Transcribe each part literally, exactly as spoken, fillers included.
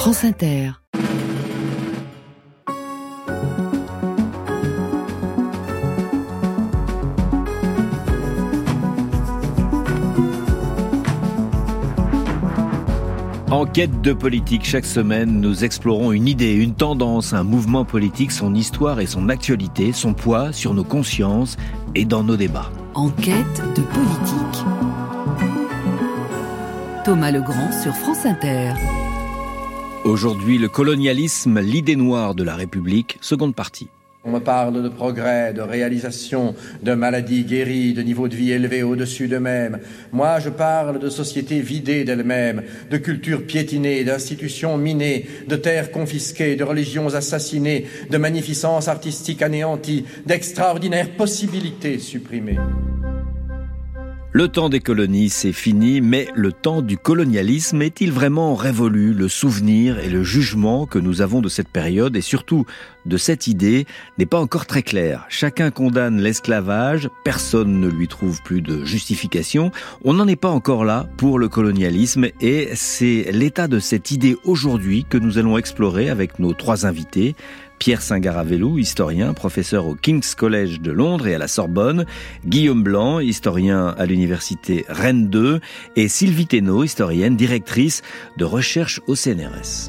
France Inter. En quête de politique, chaque semaine, nous explorons une idée, une tendance, un mouvement politique, son histoire et son actualité, son poids sur nos consciences et dans nos débats. En quête de politique. Thomas Legrand sur France Inter. Aujourd'hui, le colonialisme, l'idée noire de la République, seconde partie. On me parle de progrès, de réalisation, de maladies guéries, de niveaux de vie élevés au-dessus d'eux-mêmes. Moi, je parle de sociétés vidées d'elles-mêmes, de cultures piétinées, d'institutions minées, de terres confisquées, de religions assassinées, de magnificence artistique anéantie, d'extraordinaires possibilités supprimées. Le temps des colonies, c'est fini, mais le temps du colonialisme est-il vraiment révolu? Le souvenir et le jugement que nous avons de cette période et surtout de cette idée n'est pas encore très clair. Chacun condamne l'esclavage, personne ne lui trouve plus de justification. On n'en est pas encore là pour le colonialisme et c'est l'état de cette idée aujourd'hui que nous allons explorer avec nos trois invités. Pierre Singaravelou, historien, professeur au King's College de Londres et à la Sorbonne, Guillaume Blanc, historien à l'université Rennes deux, et Sylvie Thénault, historienne, directrice de recherche au C N R S.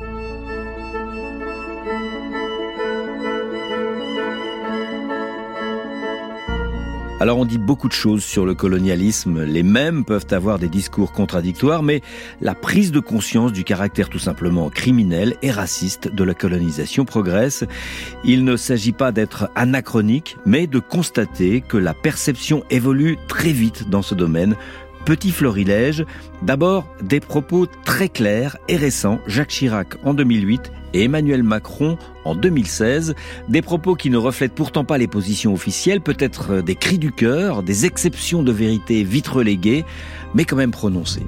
Alors on dit beaucoup de choses sur le colonialisme, les mêmes peuvent avoir des discours contradictoires, mais la prise de conscience du caractère tout simplement criminel et raciste de la colonisation progresse. Il ne s'agit pas d'être anachronique, mais de constater que la perception évolue très vite dans ce domaine. Petit florilège, d'abord des propos très clairs et récents, Jacques Chirac en deux mille huit et Emmanuel Macron en deux mille seize, des propos qui ne reflètent pourtant pas les positions officielles, peut-être des cris du cœur, des exceptions de vérité vite reléguées, mais quand même prononcées.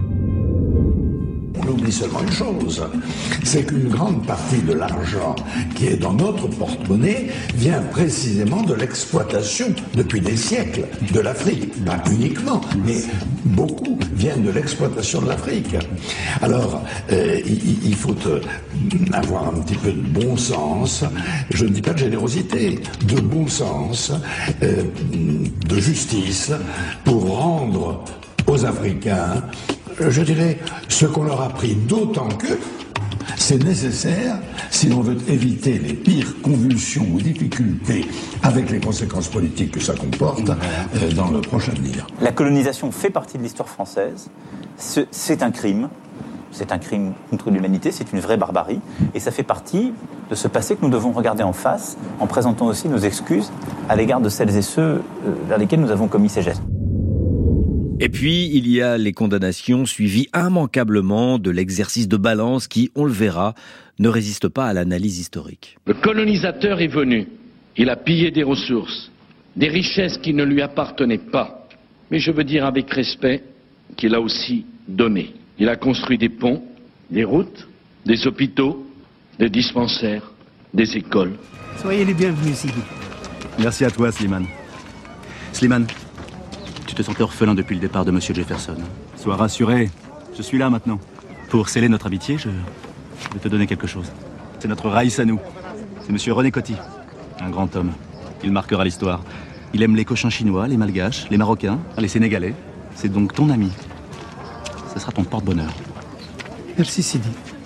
On oublie seulement une chose, c'est qu'une grande partie de l'argent qui est dans notre porte-monnaie vient précisément de l'exploitation, depuis des siècles, de l'Afrique. Pas uniquement, mais beaucoup viennent de l'exploitation de l'Afrique. Alors, euh, il, il faut euh, avoir un petit peu de bon sens, je ne dis pas de générosité, de bon sens, euh, de justice, pour rendre aux Africains, je dirais, ce qu'on leur a pris, d'autant que c'est nécessaire si l'on veut éviter les pires convulsions ou difficultés avec les conséquences politiques que ça comporte euh, dans le prochain avenir. La colonisation fait partie de l'histoire française. C'est un crime. C'est un crime contre l'humanité, c'est une vraie barbarie. Et ça fait partie de ce passé que nous devons regarder en face en présentant aussi nos excuses à l'égard de celles et ceux vers lesquels nous avons commis ces gestes. Et puis, il y a les condamnations suivies immanquablement de l'exercice de balance qui, on le verra, ne résiste pas à l'analyse historique. Le colonisateur est venu, il a pillé des ressources, des richesses qui ne lui appartenaient pas. Mais je veux dire avec respect qu'il a aussi donné. Il a construit des ponts, des routes, des hôpitaux, des dispensaires, des écoles. Soyez les bienvenus, Sylvie. Merci à toi, Slimane. Slimane, tu te sentais orphelin depuis le départ de Monsieur Jefferson. Sois rassuré, je suis là maintenant. Pour sceller notre amitié, je, je vais te donner quelque chose. C'est notre Raïs à nous. C'est Monsieur René Coty, un grand homme. Il marquera l'histoire. Il aime les cochins chinois, les malgaches, les marocains, les sénégalais. C'est donc ton ami. Ce sera ton porte-bonheur. Merci, Sidi.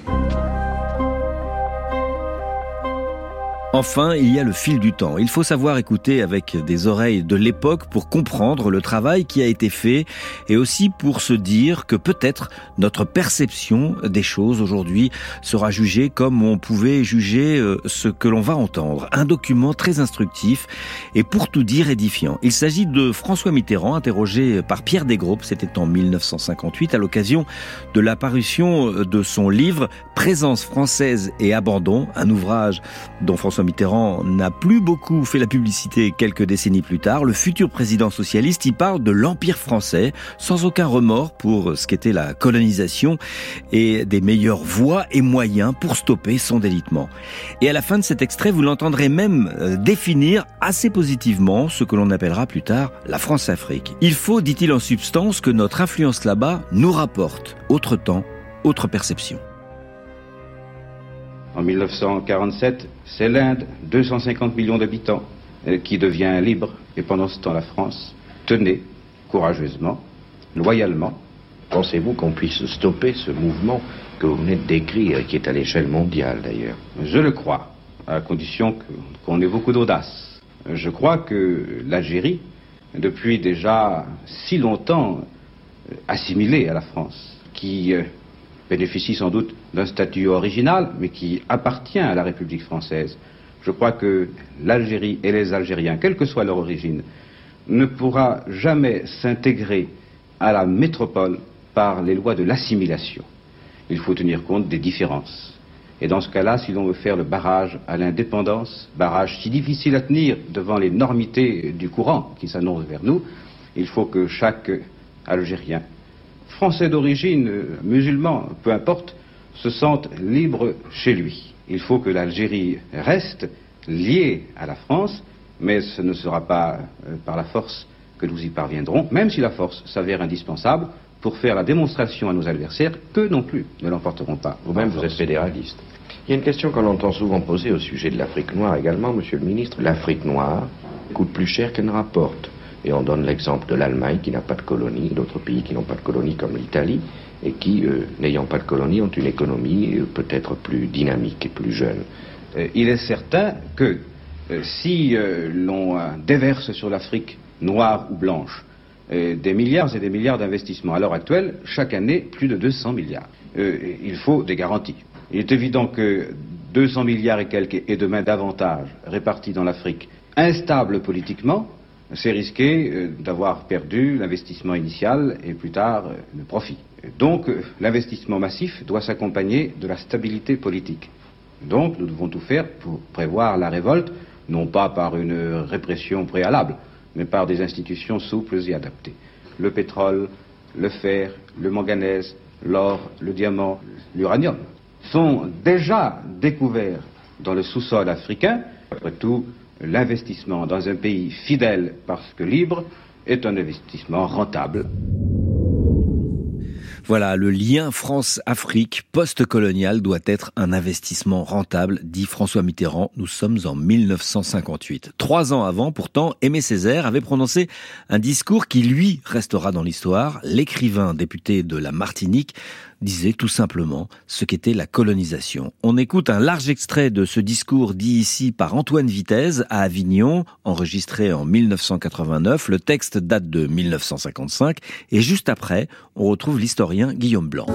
Enfin, il y a le fil du temps. Il faut savoir écouter avec des oreilles de l'époque pour comprendre le travail qui a été fait et aussi pour se dire que peut-être notre perception des choses aujourd'hui sera jugée comme on pouvait juger ce que l'on va entendre. Un document très instructif et pour tout dire édifiant. Il s'agit de François Mitterrand, interrogé par Pierre Desgroupes, c'était en mille neuf cent cinquante-huit, à l'occasion de la parution de son livre « Présence française et abandon », un ouvrage dont François Mitterrand n'a plus beaucoup fait la publicité quelques décennies plus tard. Le futur président socialiste y parle de l'Empire français, sans aucun remords pour ce qu'était la colonisation et des meilleures voies et moyens pour stopper son délitement. Et à la fin de cet extrait, vous l'entendrez même définir assez positivement ce que l'on appellera plus tard la France-Afrique. Il faut, dit-il en substance, que notre influence là-bas nous rapporte autre temps, autre perception. En mille neuf cent quarante-sept, c'est l'Inde, deux cent cinquante millions d'habitants, qui devient libre. Et pendant ce temps, la France tenait courageusement, loyalement. Pensez-vous qu'on puisse stopper ce mouvement que vous venez de décrire, qui est à l'échelle mondiale d'ailleurs? Je le crois, à condition que, qu'on ait beaucoup d'audace. Je crois que l'Algérie, depuis déjà si longtemps assimilée à la France, qui euh, bénéficie sans doute d'un statut original, mais qui appartient à la République française, je crois que l'Algérie et les Algériens, quelle que soit leur origine, ne pourra jamais s'intégrer à la métropole par les lois de l'assimilation. Il faut tenir compte des différences. Et dans ce cas-là, si l'on veut faire le barrage à l'indépendance, barrage si difficile à tenir devant l'énormité du courant qui s'annonce vers nous, il faut que chaque Algérien, français d'origine, musulman, peu importe, se sente libre chez lui. Il faut que l'Algérie reste liée à la France, mais ce ne sera pas euh, par la force que nous y parviendrons, même si la force s'avère indispensable pour faire la démonstration à nos adversaires que non plus ne l'emporteront pas. Vous-même, vous êtes fédéraliste. Il y a une question qu'on entend souvent poser au sujet de l'Afrique noire également, monsieur le ministre. L'Afrique noire coûte plus cher qu'elle ne rapporte. Et on donne l'exemple de l'Allemagne qui n'a pas de colonie, d'autres pays qui n'ont pas de colonie comme l'Italie, et qui, euh, n'ayant pas de colonie, ont une économie euh, peut-être plus dynamique et plus jeune. Euh, il est certain que euh, si euh, l'on euh, déverse sur l'Afrique noire ou blanche euh, des milliards et des milliards d'investissements, à l'heure actuelle, chaque année, plus de deux cents milliards. Euh, il faut des garanties. Il est évident que deux cents milliards et quelques, et demain davantage, répartis dans l'Afrique, instables politiquement, c'est risquer euh, d'avoir perdu l'investissement initial et plus tard euh, le profit. Donc euh, l'investissement massif doit s'accompagner de la stabilité politique. Donc nous devons tout faire pour prévoir la révolte, non pas par une répression préalable, mais par des institutions souples et adaptées. Le pétrole, le fer, le manganèse, l'or, le diamant, l'uranium sont déjà découverts dans le sous-sol africain. Après tout, l'investissement dans un pays fidèle parce que libre est un investissement rentable. Voilà, le lien France-Afrique post-colonial doit être un investissement rentable, dit François Mitterrand. Nous sommes en mille neuf cent cinquante-huit. Trois ans avant, pourtant, Aimé Césaire avait prononcé un discours qui, lui, restera dans l'histoire. L'écrivain député de la Martinique disait tout simplement ce qu'était la colonisation. On écoute un large extrait de ce discours dit ici par Antoine Vitez à Avignon, enregistré en mille neuf cent quatre-vingt-neuf. Le texte date de mille neuf cent cinquante-cinq et juste après, on retrouve l'historien Guillaume Blanc.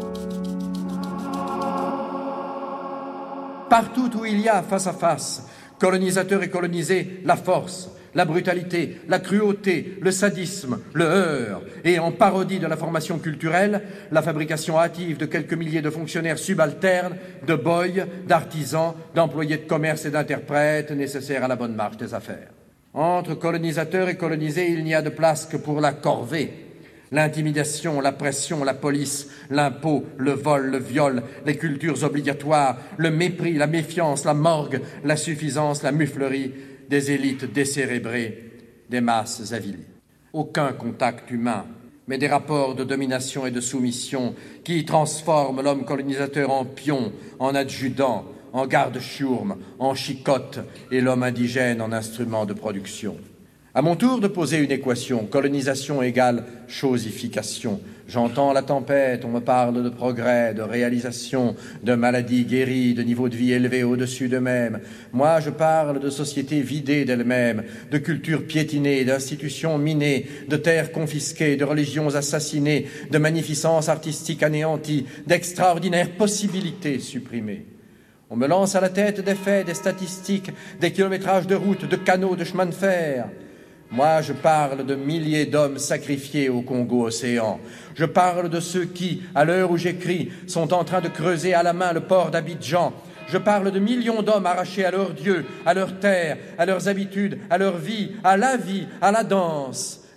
Partout où il y a face à face, colonisateurs et colonisés, la force, la brutalité, la cruauté, le sadisme, le heurt, et en parodie de la formation culturelle, la fabrication hâtive de quelques milliers de fonctionnaires subalternes, de boys, d'artisans, d'employés de commerce et d'interprètes nécessaires à la bonne marche des affaires. Entre colonisateurs et colonisés, il n'y a de place que pour la corvée. L'intimidation, la pression, la police, l'impôt, le vol, le viol, les cultures obligatoires, le mépris, la méfiance, la morgue, la suffisance, la muflerie, des élites décérébrées, des masses avilies. Aucun contact humain, mais des rapports de domination et de soumission qui transforment l'homme colonisateur en pion, en adjudant, en garde-chourme, en chicotte et l'homme indigène en instrument de production. À mon tour de poser une équation, colonisation égale chosification. J'entends la tempête, on me parle de progrès, de réalisation, de maladies guéries, de niveau de vie élevé au-dessus d'eux-mêmes. Moi, je parle de sociétés vidées d'elles-mêmes, de cultures piétinées, d'institutions minées, de terres confisquées, de religions assassinées, de magnificence artistique anéantie, d'extraordinaires possibilités supprimées. On me lance à la tête des faits, des statistiques, des kilométrages de routes, de canaux, de chemins de fer. Moi, je parle de milliers d'hommes sacrifiés au Congo-Océan. Je parle de ceux qui, à l'heure où j'écris, sont en train de creuser à la main le port d'Abidjan. Je parle de millions d'hommes arrachés à leurs dieux, à leur terre, à leurs habitudes, à leur vie, à la vie, à la danse.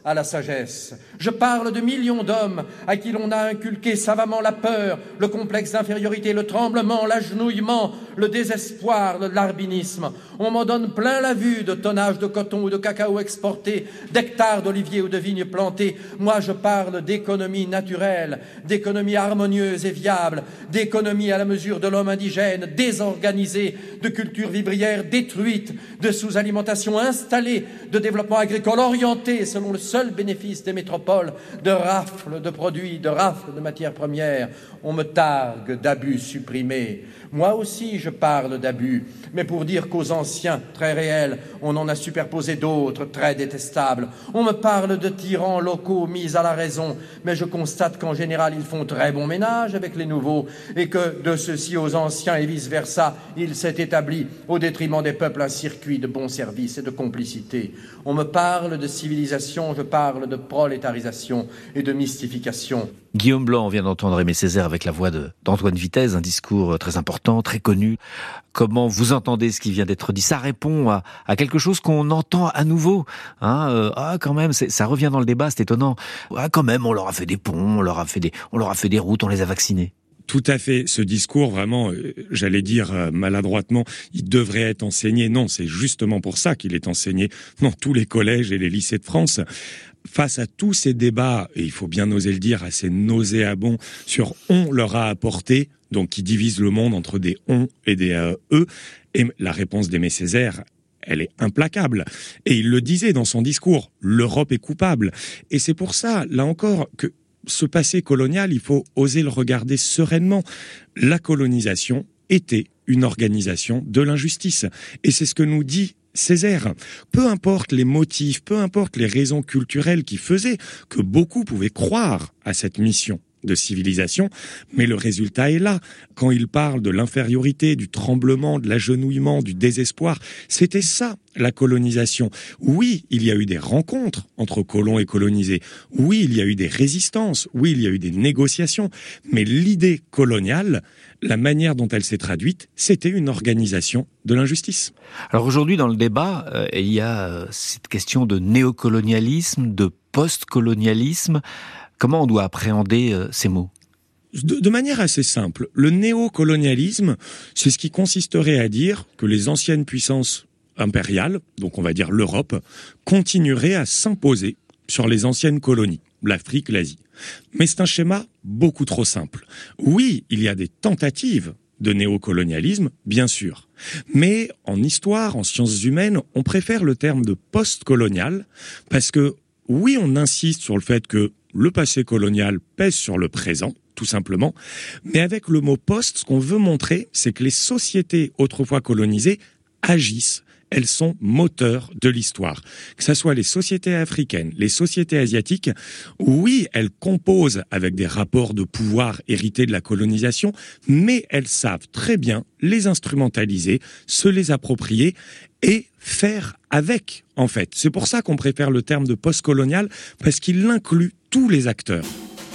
à la sagesse. Je parle de millions d'hommes à qui l'on a inculqué savamment la peur, le complexe d'infériorité, le tremblement, l'agenouillement, le désespoir, le larbinisme. On m'en donne plein la vue de tonnages de coton ou de cacao exportés, d'hectares d'oliviers ou de vignes plantées. Moi, je parle d'économie naturelle, d'économie harmonieuse et viable, d'économie à la mesure de l'homme indigène, désorganisée, de culture vivrière détruite, de sous-alimentation installée, de développement agricole orienté selon le seul bénéfice des métropoles, de rafles de produits, de rafles de matières premières. On me targue d'abus supprimés. Moi aussi, je parle d'abus, mais pour dire qu'aux anciens, très réels, on en a superposé d'autres, très détestables. On me parle de tyrans locaux mis à la raison, mais je constate qu'en général, ils font très bon ménage avec les nouveaux, et que de ceux-ci aux anciens et vice-versa, il s'est établi, au détriment des peuples, un circuit de bons services et de complicité. On me parle de civilisation, je parle de prolétarisation et de mystification. Guillaume Blanc, on vient d'entendre Aimé Césaire avec la voix de, d'Antoine Vitez, un discours très important, très connu. Comment vous entendez ce qui vient d'être dit? Ça répond à, à quelque chose qu'on entend à nouveau. Hein, euh, ah, quand même, c'est, ça revient dans le débat, c'est étonnant. Ah, quand même, on leur a fait des ponts, on leur a fait des, on leur a fait des routes, on les a vaccinés. Tout à fait. Ce discours, vraiment, euh, j'allais dire euh, maladroitement, il devrait être enseigné. Non, c'est justement pour ça qu'il est enseigné dans tous les collèges et les lycées de France. Face à tous ces débats, et il faut bien oser le dire, assez nauséabonds sur « on leur a apporté », donc qui divisent le monde entre des « on » et des euh, « eux », et la réponse d'Aimé Césaire, elle est implacable. Et il le disait dans son discours, l'Europe est coupable. Et c'est pour ça, là encore, que ce passé colonial, il faut oser le regarder sereinement. La colonisation était une organisation de l'injustice. Et c'est ce que nous dit Césaire. Peu importe les motifs, peu importe les raisons culturelles qui faisaient que beaucoup pouvaient croire à cette mission de civilisation, mais le résultat est là. Quand il parle de l'infériorité, du tremblement, de l'agenouillement, du désespoir, c'était ça, la colonisation. Oui, il y a eu des rencontres entre colons et colonisés. Oui, il y a eu des résistances. Oui, il y a eu des négociations. Mais l'idée coloniale, la manière dont elle s'est traduite, c'était une organisation de l'injustice. Alors aujourd'hui, dans le débat, euh, il y a euh, cette question de néocolonialisme, de postcolonialisme. Comment on doit appréhender euh, ces mots ? De, de manière assez simple, le néocolonialisme, c'est ce qui consisterait à dire que les anciennes puissances impériales, donc on va dire l'Europe, continueraient à s'imposer sur les anciennes colonies, l'Afrique, l'Asie. Mais c'est un schéma beaucoup trop simple. Oui, il y a des tentatives de néocolonialisme, bien sûr. Mais en histoire, en sciences humaines, on préfère le terme de postcolonial parce que, oui, on insiste sur le fait que le passé colonial pèse sur le présent, tout simplement. Mais avec le mot « post », ce qu'on veut montrer, c'est que les sociétés autrefois colonisées agissent. Elles sont moteurs de l'histoire. Que ce soit les sociétés africaines, les sociétés asiatiques, oui, elles composent avec des rapports de pouvoir hérités de la colonisation, mais elles savent très bien les instrumentaliser, se les approprier et faire avec, en fait. C'est pour ça qu'on préfère le terme de postcolonial, parce qu'il inclut tous les acteurs.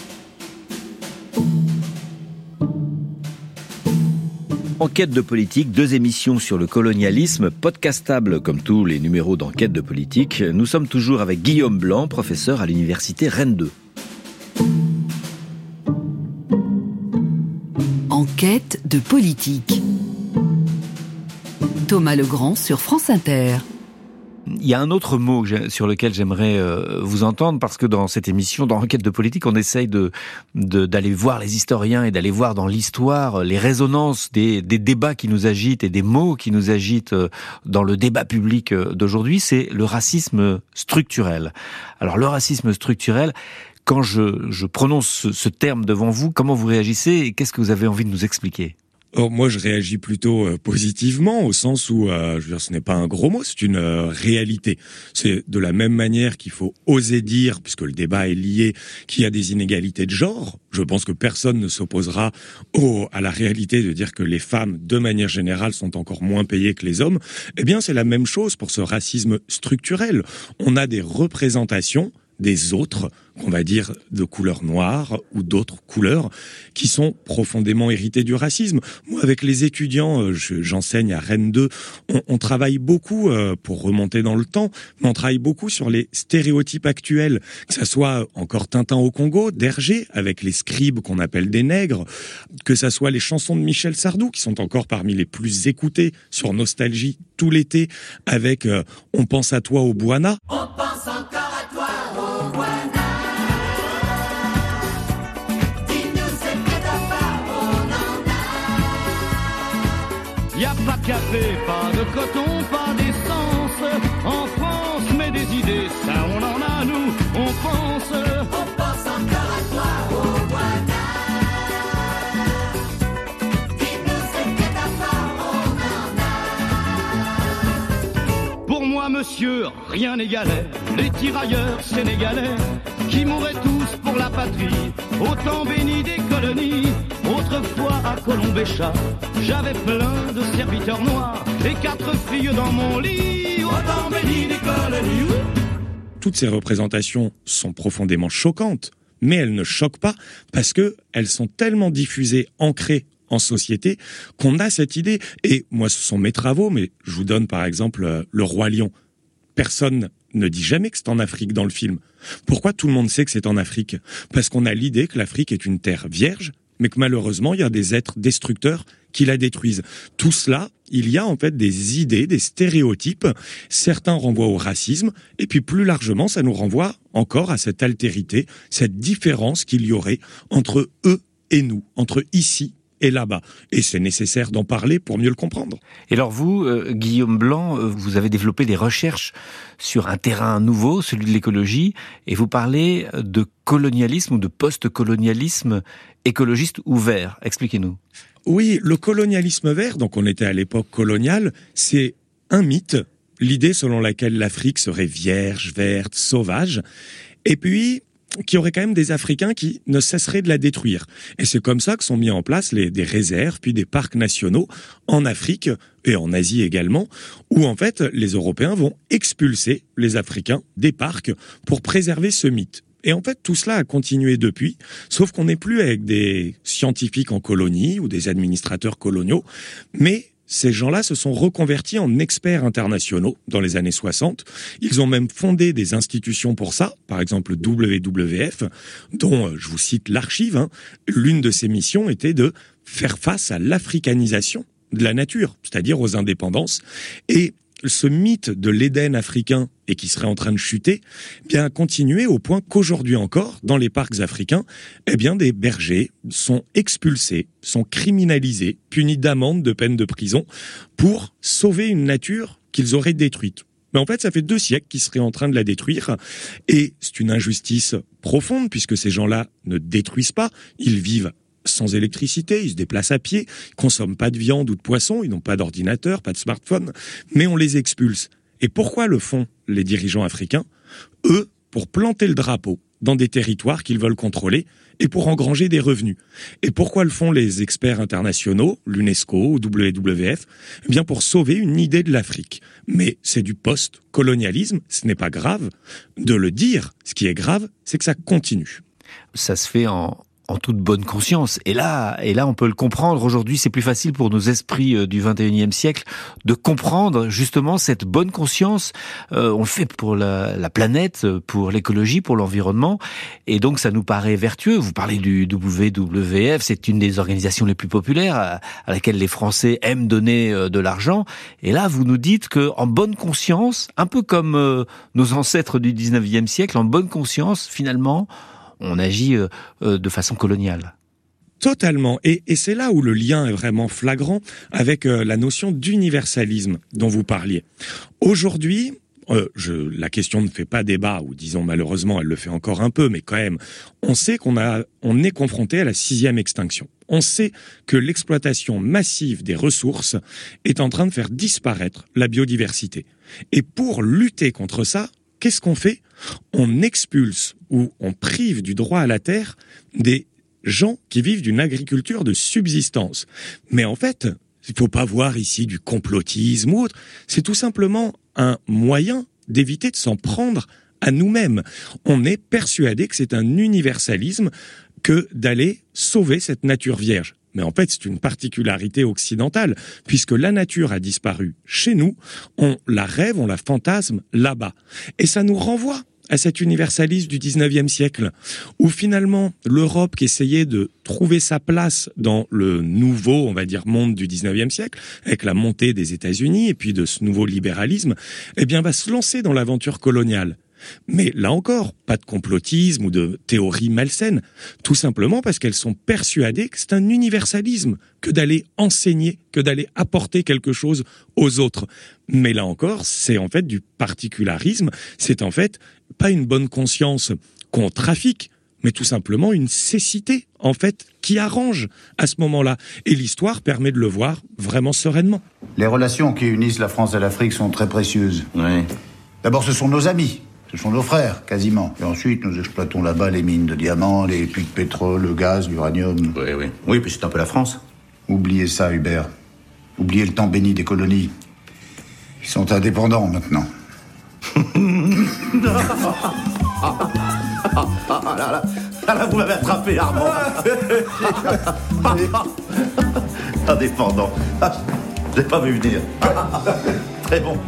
Enquête de politique, deux émissions sur le colonialisme, podcastables comme tous les numéros d'Enquête de politique. Nous sommes toujours avec Guillaume Blanc, professeur à l'université Rennes deux. Enquête de politique. Thomas Legrand sur France Inter. Il y a un autre mot sur lequel j'aimerais vous entendre, parce que dans cette émission, dans Enquête de politique, on essaye de, de, d'aller voir les historiens et d'aller voir dans l'histoire les résonances des, des débats qui nous agitent et des mots qui nous agitent dans le débat public d'aujourd'hui. C'est le racisme structurel. Alors le racisme structurel, quand je, je prononce ce, ce terme devant vous, comment vous réagissez et qu'est-ce que vous avez envie de nous expliquer ? Oh, moi, je réagis plutôt euh, positivement, au sens où, euh, je veux dire, ce n'est pas un gros mot, c'est une euh, réalité. C'est de la même manière qu'il faut oser dire, puisque le débat est lié, qu'il y a des inégalités de genre. Je pense que personne ne s'opposera au, à la réalité de dire que les femmes, de manière générale, sont encore moins payées que les hommes. Eh bien, c'est la même chose pour ce racisme structurel. On a des représentations des autres, qu'on va dire de couleur noire ou d'autres couleurs, qui sont profondément héritées du racisme. Moi, avec les étudiants, je, j'enseigne à Rennes deux, on, on travaille beaucoup, euh, pour remonter dans le temps, mais on travaille beaucoup sur les stéréotypes actuels, que ça soit encore Tintin au Congo, d'Hergé, avec les scribes qu'on appelle des nègres, que ça soit les chansons de Michel Sardou, qui sont encore parmi les plus écoutées sur Nostalgie tout l'été, avec euh, On pense à toi au Boana. On pense encore à toi au Boana. Dis-nous ce que t'as pas, on en a. Y a pas de café, pas de coton, pas d'essence. En France, mais des idées, ça on en a nous, on pense. On pense encore à toi au Boana. Dis-nous ce que t'as pas, on en a. Pour moi, monsieur, rien n'égalait les tirailleurs sénégalais qui mouraient tous pour la patrie, au temps béni des colonies. Autrefois à Colombéchat, j'avais plein de serviteurs noirs et quatre filles dans mon lit, au temps béni des colonies. Toutes ces représentations sont profondément choquantes, mais elles ne choquent pas parce que elles sont tellement diffusées, ancrées en société, qu'on a cette idée. Et moi, ce sont mes travaux, mais je vous donne par exemple euh, Le Roi Lion. Personne ne dit jamais que c'est en Afrique dans le film. Pourquoi tout le monde sait que c'est en Afrique ? Parce qu'on a l'idée que l'Afrique est une terre vierge, mais que malheureusement, il y a des êtres destructeurs qui la détruisent. Tout cela, il y a en fait des idées, des stéréotypes. Certains renvoient au racisme, et puis plus largement, ça nous renvoie encore à cette altérité, cette différence qu'il y aurait entre eux et nous, entre ici et là-bas. Et c'est nécessaire d'en parler pour mieux le comprendre. Et alors vous, euh, Guillaume Blanc, euh, vous avez développé des recherches sur un terrain nouveau, celui de l'écologie, et vous parlez de colonialisme ou de post-colonialisme écologiste ouvert. Expliquez-nous. Oui, le colonialisme vert, donc on était à l'époque coloniale, c'est un mythe, l'idée selon laquelle l'Afrique serait vierge, verte, sauvage, et puis qu'il y aurait quand même des Africains qui ne cesseraient de la détruire. Et c'est comme ça que sont mis en place les, des réserves, puis des parcs nationaux en Afrique et en Asie également, où en fait les Européens vont expulser les Africains des parcs pour préserver ce mythe. Et en fait, tout cela a continué depuis, sauf qu'on n'est plus avec des scientifiques en colonie ou des administrateurs coloniaux, mais ces gens-là se sont reconvertis en experts internationaux dans les années soixante. Ils ont même fondé des institutions pour ça, par exemple le W W F, dont je vous cite l'archive. Hein. L'une de ses missions était de faire face à l'africanisation de la nature, c'est-à-dire aux indépendances. Et ce mythe de l'Éden africain et qui serait en train de chuter, eh bien a continué au point qu'aujourd'hui encore, dans les parcs africains, eh bien des bergers sont expulsés, sont criminalisés, punis d'amende, de peine de prison, pour sauver une nature qu'ils auraient détruite. Mais en fait, ça fait deux siècles qu'ils seraient en train de la détruire, et c'est une injustice profonde puisque ces gens-là ne détruisent pas, ils vivent sans électricité, ils se déplacent à pied, ils consomment pas de viande ou de poisson, ils n'ont pas d'ordinateur, pas de smartphone, mais on les expulse. Et pourquoi le font les dirigeants africains ? Eux, pour planter le drapeau dans des territoires qu'ils veulent contrôler et pour engranger des revenus. Et pourquoi le font les experts internationaux, l'UNESCO ou W W F ? Eh bien pour sauver une idée de l'Afrique. Mais c'est du post-colonialisme, ce n'est pas grave de le dire. Ce qui est grave, c'est que ça continue. Ça se fait en... en toute bonne conscience. Et là, et là, on peut le comprendre. Aujourd'hui, c'est plus facile pour nos esprits du vingt et unième siècle de comprendre justement cette bonne conscience. Euh, on le fait pour la, la planète, pour l'écologie, pour l'environnement. Et donc, ça nous paraît vertueux. Vous parlez du W W F, c'est une des organisations les plus populaires à, à laquelle les Français aiment donner euh, de l'argent. Et là, vous nous dites que, en bonne conscience, un peu comme euh, nos ancêtres du dix-neuvième siècle, en bonne conscience, finalement, on agit euh, euh, de façon coloniale. Totalement. Et, et c'est là où le lien est vraiment flagrant avec euh, la notion d'universalisme dont vous parliez. Aujourd'hui, euh, je, la question ne fait pas débat, ou disons malheureusement elle le fait encore un peu, mais quand même, on sait qu'on a, on est confronté à la sixième extinction. On sait que l'exploitation massive des ressources est en train de faire disparaître la biodiversité. Et pour lutter contre ça, qu'est-ce qu'on fait ? On expulse ou on prive du droit à la terre des gens qui vivent d'une agriculture de subsistance. Mais en fait, il ne faut pas voir ici du complotisme ou autre. C'est tout simplement un moyen d'éviter de s'en prendre à nous-mêmes. On est persuadé que c'est un universalisme que d'aller sauver cette nature vierge. Mais en fait, c'est une particularité occidentale, puisque la nature a disparu chez nous, on la rêve, on la fantasme là-bas. Et ça nous renvoie à cet universalisme du dix-neuvième siècle, où finalement l'Europe qui essayait de trouver sa place dans le nouveau, on va dire, monde du dix-neuvième siècle, avec la montée des États-Unis et puis de ce nouveau libéralisme, eh bien va se lancer dans l'aventure coloniale. Mais là encore, pas de complotisme ou de théorie malsaine, tout simplement parce qu'elles sont persuadées que c'est un universalisme que d'aller enseigner, que d'aller apporter quelque chose aux autres. Mais là encore, c'est en fait du particularisme, c'est en fait pas une bonne conscience qu'on trafique, mais tout simplement une cécité, en fait, qui arrange à ce moment-là. Et l'histoire permet de le voir vraiment sereinement. Les relations qui unissent la France et l'Afrique sont très précieuses. Oui. D'abord, ce sont nos amis. Ce sont nos frères, quasiment. Et ensuite, nous exploitons là-bas les mines de diamants, les puits de pétrole, le gaz, l'uranium. Oui, oui. Oui, puis c'est un peu la France. Oubliez ça, Hubert. Oubliez le temps béni des colonies. Ils sont indépendants, maintenant. Ah là là, ah là, vous m'avez attrapé, Armand. Indépendant. Ah, je l'ai pas vu venir. Très bon.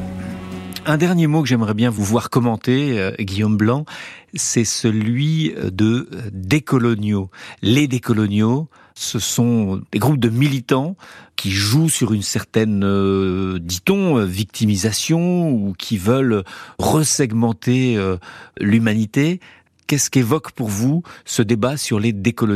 Un dernier mot que j'aimerais bien vous voir commenter, euh, Guillaume Blanc, c'est celui de décoloniaux. Les décoloniaux, ce sont des groupes de militants qui jouent sur une certaine, euh, dit-on, victimisation ou qui veulent resegmenter euh, l'humanité. Qu'est-ce qu'évoque pour vous ce débat sur les décoloniaux ?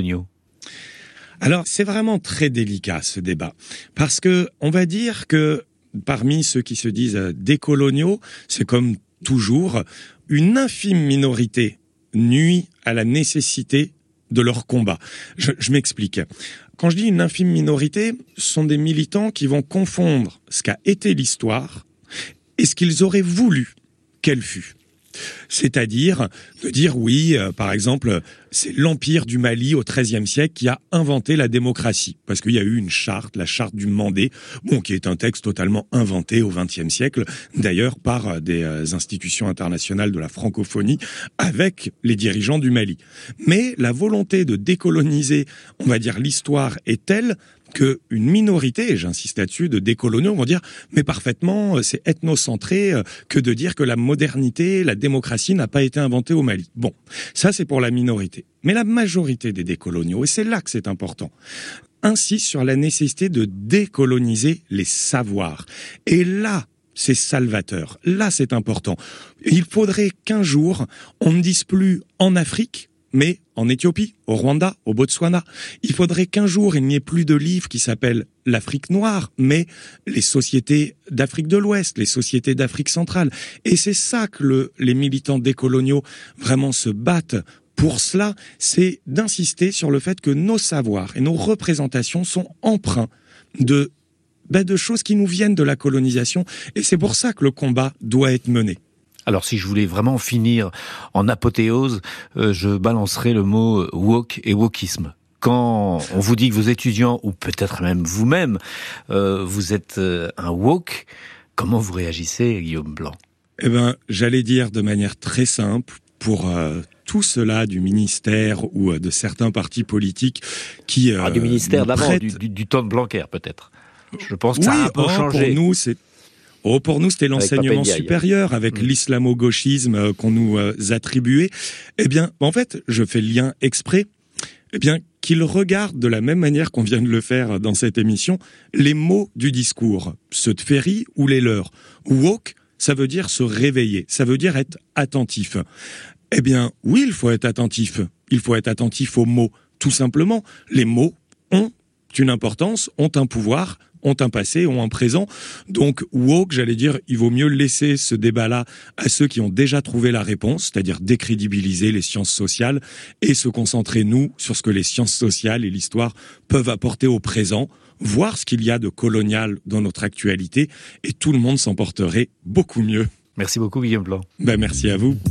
Alors, c'est vraiment très délicat ce débat, parce que on va dire que parmi ceux qui se disent décoloniaux, c'est comme toujours, une infime minorité nuit à la nécessité de leur combat. Je, je m'explique. Quand je dis une infime minorité, ce sont des militants qui vont confondre ce qu'a été l'histoire et ce qu'ils auraient voulu qu'elle fût. C'est-à-dire de dire oui, euh, par exemple, c'est l'Empire du Mali au treizième siècle qui a inventé la démocratie. Parce qu'il y a eu une charte, la charte du Mandé, bon, qui est un texte totalement inventé au vingtième siècle, d'ailleurs par des euh, institutions internationales de la francophonie, avec les dirigeants du Mali. Mais la volonté de décoloniser, on va dire, l'histoire est telle qu'une minorité, et j'insiste là-dessus, de décoloniaux vont dire « mais parfaitement, c'est ethnocentré que de dire que la modernité, la démocratie n'a pas été inventée au Mali ». Bon, ça c'est pour la minorité. Mais la majorité des décoloniaux, et c'est là que c'est important, insiste sur la nécessité de décoloniser les savoirs. Et là, c'est salvateur. Là, c'est important. Il faudrait qu'un jour, on ne dise plus en Afrique, mais en Éthiopie, au Rwanda, au Botswana. Il faudrait qu'un jour, il n'y ait plus de livre qui s'appelle l'Afrique noire, mais les sociétés d'Afrique de l'Ouest, les sociétés d'Afrique centrale. Et c'est ça que le, les militants décoloniaux vraiment se battent. Pour cela, c'est d'insister sur le fait que nos savoirs et nos représentations sont empreints de, ben de choses qui nous viennent de la colonisation. Et c'est pour ça que le combat doit être mené. Alors si je voulais vraiment finir en apothéose, euh, je balancerai le mot woke et wokisme. Quand on vous dit que vos étudiants, ou peut-être même vous-même, euh, vous êtes euh, un woke, comment vous réagissez, Guillaume Blanc ? Eh ben, j'allais dire de manière très simple, pour euh, tout cela du ministère ou euh, de certains partis politiques qui... Euh, ah, du ministère d'avant, prêtent... du, du, du temps de Blanquer peut-être. Je pense que oui, ça a un peu oh, changé. Pour nous, c'est... Oh, pour nous, c'était l'enseignement supérieur avec mmh. l'islamo-gauchisme qu'on nous euh, attribuait. Eh bien, en fait, je fais le lien exprès. Eh bien, qu'ils regardent de la même manière qu'on vient de le faire dans cette émission, les mots du discours, ceux de Ferry ou les leurs. Woke, ça veut dire se réveiller, ça veut dire être attentif. Eh bien, oui, il faut être attentif. Il faut être attentif aux mots. Tout simplement, les mots ont une importance, ont un pouvoir, ont un passé, ont un présent. Donc, woke, j'allais dire, il vaut mieux laisser ce débat-là à ceux qui ont déjà trouvé la réponse, c'est-à-dire décrédibiliser les sciences sociales et se concentrer, nous, sur ce que les sciences sociales et l'histoire peuvent apporter au présent, voir ce qu'il y a de colonial dans notre actualité, et tout le monde s'en porterait beaucoup mieux. Merci beaucoup, Guillaume Blanc. Ben, merci à vous.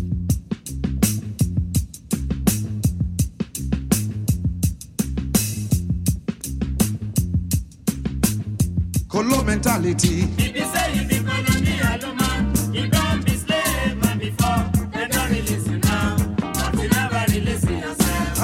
Colo mentality.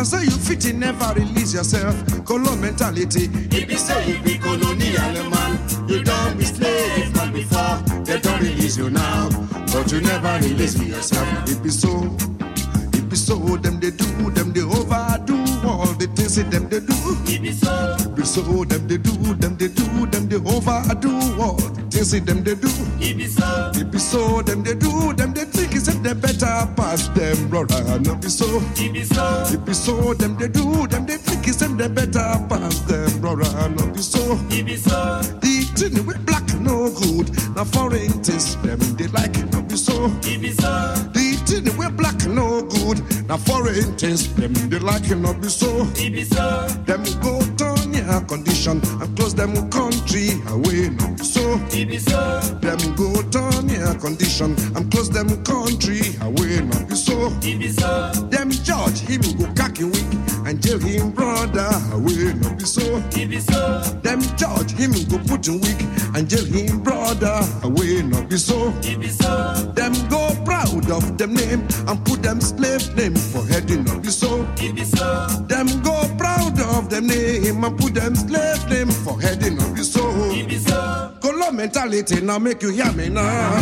And so you fit in, never release yourself. Colon mentality. It be so you be colonial man. You don't be slave man before. They don't release you now. But you never release yourself. It be so. It be so. Them they do. Them they overdo all the things that them they do. It be so. It be so. Them they do. Them they do. Them they overdo all the things that them they do. It be so. It be so. Them they do. Them they think it's they better pass them, brother. No be so. It be so. It be so. Them they do. Them they think it's they better pass them, brother. No be so. It be so. The thing with black no good. Now foreign taste them they like it. No be so. It be so. The thing with black no good. Now foreign taste them they like it. No be so. It be so. Them go turn your condition and close them country away. No be so. It be so. Them go turn your condition and close them country away. No be so. It be so. Them judge him go cocky weak and jail him brother away. No be so. It be so. Them judge him go put him weak and jail him brother away. No be so. It be so. Them go proud of them name and put them slave name for head. No be so. It be so. Them go proud of them name and put them slave name for head. No be so. It be so. Color mentality now make you hear me now.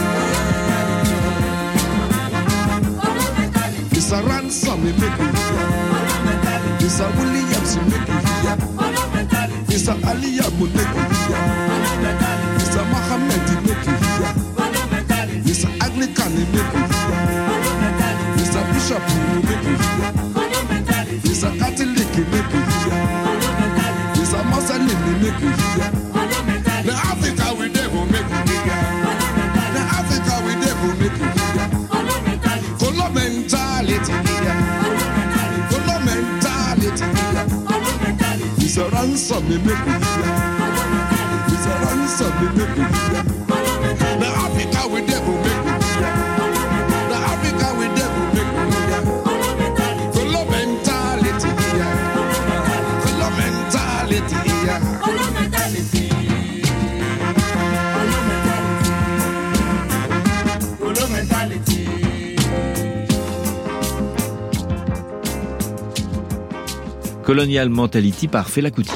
It's a ransom, it make you hear. It's a Williams, it make you hear. It's a Aliyah, it make you hear. It's a Muhammad, it make you hear. It's a Anglican, it make you hear. It's a Bishop, it make you hear. It's a Catholic, it make you hear. It's a Muslim, it make you hear. The Africa we there will make you hear. The Africa we there will make you hear. Color mentality here. Color mentality here. It's a ransom we make you hear. It's a ransom we make you hear. The Africa we there will make you hear. The Africa we there will make you hear. Color mentality here. Color mentality here. Color mentality. Color mentality. Colonial Mentality par Fela Kuti.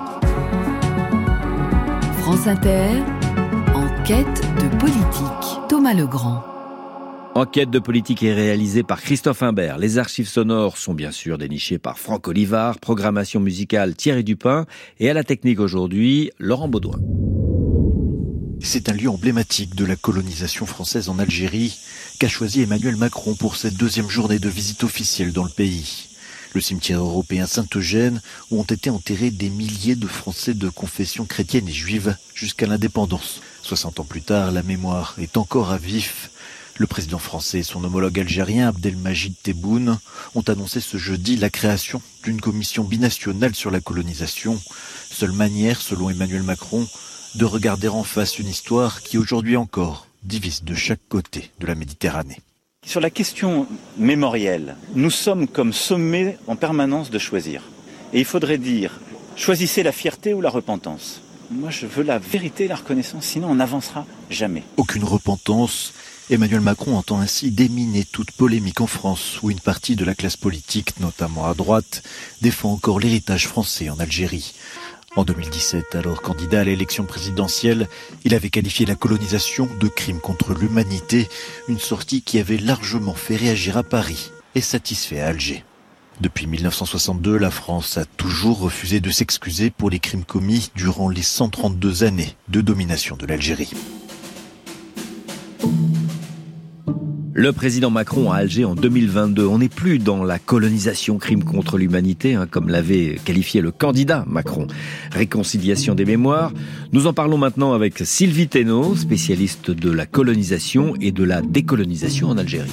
France Inter, enquête de politique. Thomas Legrand. Enquête de politique est réalisée par Christophe Imbert. Les archives sonores sont bien sûr dénichées par Franck Olivard. Programmation musicale Thierry Dupin. Et à la technique aujourd'hui, Laurent Baudouin. C'est un lieu emblématique de la colonisation française en Algérie qu'a choisi Emmanuel Macron pour cette deuxième journée de visite officielle dans le pays. Le cimetière européen Saint-Eugène, où ont été enterrés des milliers de Français de confession chrétienne et juive jusqu'à l'indépendance. soixante ans plus tard, la mémoire est encore à vif. Le président français et son homologue algérien Abdelmajid Tebboune ont annoncé ce jeudi la création d'une commission binationale sur la colonisation. Seule manière, selon Emmanuel Macron, de regarder en face une histoire qui aujourd'hui encore divise de chaque côté de la Méditerranée. Sur la question mémorielle, nous sommes comme sommés en permanence de choisir. Et il faudrait dire, choisissez la fierté ou la repentance. Moi, je veux la vérité et la reconnaissance, sinon on n'avancera jamais. Aucune repentance. Emmanuel Macron entend ainsi déminer toute polémique en France, où une partie de la classe politique, notamment à droite, défend encore l'héritage français en Algérie. En deux mille dix-sept, alors candidat à l'élection présidentielle, il avait qualifié la colonisation de crime contre l'humanité, une sortie qui avait largement fait réagir à Paris et satisfait à Alger. Depuis mille neuf cent soixante-deux, la France a toujours refusé de s'excuser pour les crimes commis durant les cent trente-deux années de domination de l'Algérie. Le président Macron à Alger en deux mille vingt-deux. On n'est plus dans la colonisation, crime contre l'humanité, hein, comme l'avait qualifié le candidat Macron. Réconciliation des mémoires. Nous en parlons maintenant avec Sylvie Thénault, spécialiste de la colonisation et de la décolonisation en Algérie.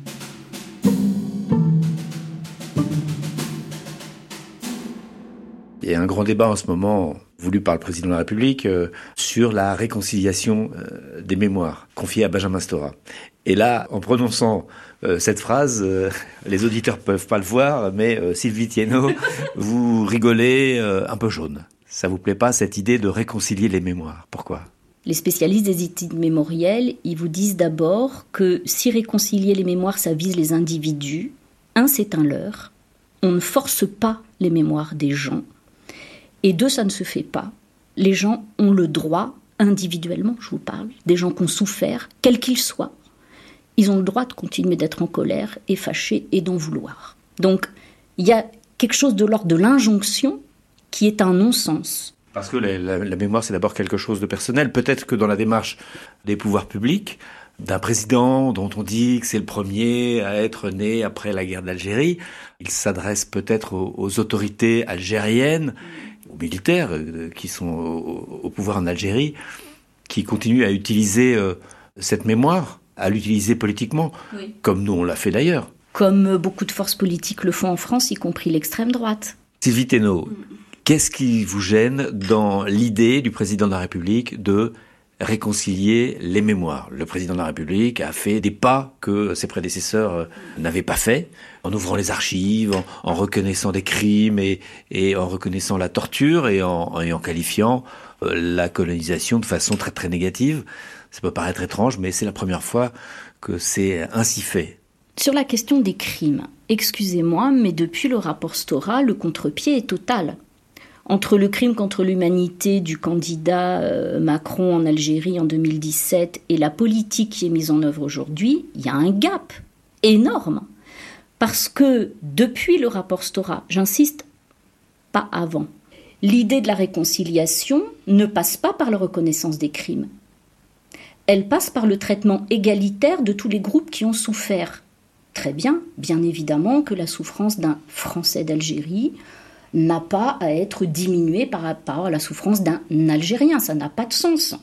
Il y a un grand débat en ce moment, voulu par le président de la République, euh, sur la réconciliation euh, des mémoires, confiée à Benjamin Stora. Et là, en prononçant euh, cette phrase, euh, les auditeurs peuvent pas le voir, mais euh, Sylvie Thénault, vous rigolez euh, un peu jaune. Ça vous plaît pas, cette idée de réconcilier les mémoires? Pourquoi? Les spécialistes des études mémorielles, ils vous disent d'abord que si réconcilier les mémoires, ça vise les individus, un, c'est un leurre. on ne force pas les mémoires des gens. Et deux, ça ne se fait pas. Les gens ont le droit, individuellement, je vous parle, des gens qui ont souffert, quels qu'ils soient, ils ont le droit de continuer d'être en colère et fâchés et d'en vouloir. Donc, il y a quelque chose de l'ordre de l'injonction qui est un non-sens. Parce que la, la, la mémoire, c'est d'abord quelque chose de personnel. Peut-être que dans la démarche des pouvoirs publics, d'un président dont on dit que c'est le premier à être né après la guerre d'Algérie, il s'adresse peut-être aux, aux autorités algériennes, aux militaires euh, qui sont au, au pouvoir en Algérie, qui continuent à utiliser euh, cette mémoire, à l'utiliser politiquement, oui. Comme nous on l'a fait d'ailleurs. Comme beaucoup de forces politiques le font en France, y compris l'extrême droite. Sylvie Thénault, mmh. Qu'est-ce qui vous gêne dans l'idée du président de la République de réconcilier les mémoires? Le président de la République a fait des pas que ses prédécesseurs n'avaient pas fait, en ouvrant les archives, en, en reconnaissant des crimes et, et en reconnaissant la torture et en, et en qualifiant euh, la colonisation de façon très très négative. Ça peut paraître étrange, mais c'est la première fois que c'est ainsi fait. Sur la question des crimes, excusez-moi, mais depuis le rapport Stora, le contre-pied est total. Entre le crime contre l'humanité du candidat euh, Macron en Algérie en deux mille dix-sept et la politique qui est mise en œuvre aujourd'hui, il y a un gap énorme. Parce que depuis le rapport Stora, j'insiste, pas avant, l'idée de la réconciliation ne passe pas par la reconnaissance des crimes. Elle passe par le traitement égalitaire de tous les groupes qui ont souffert. Très bien, bien évidemment que la souffrance d'un Français d'Algérie n'a pas à être diminuée par rapport à la souffrance d'un Algérien. Ça n'a pas de sens.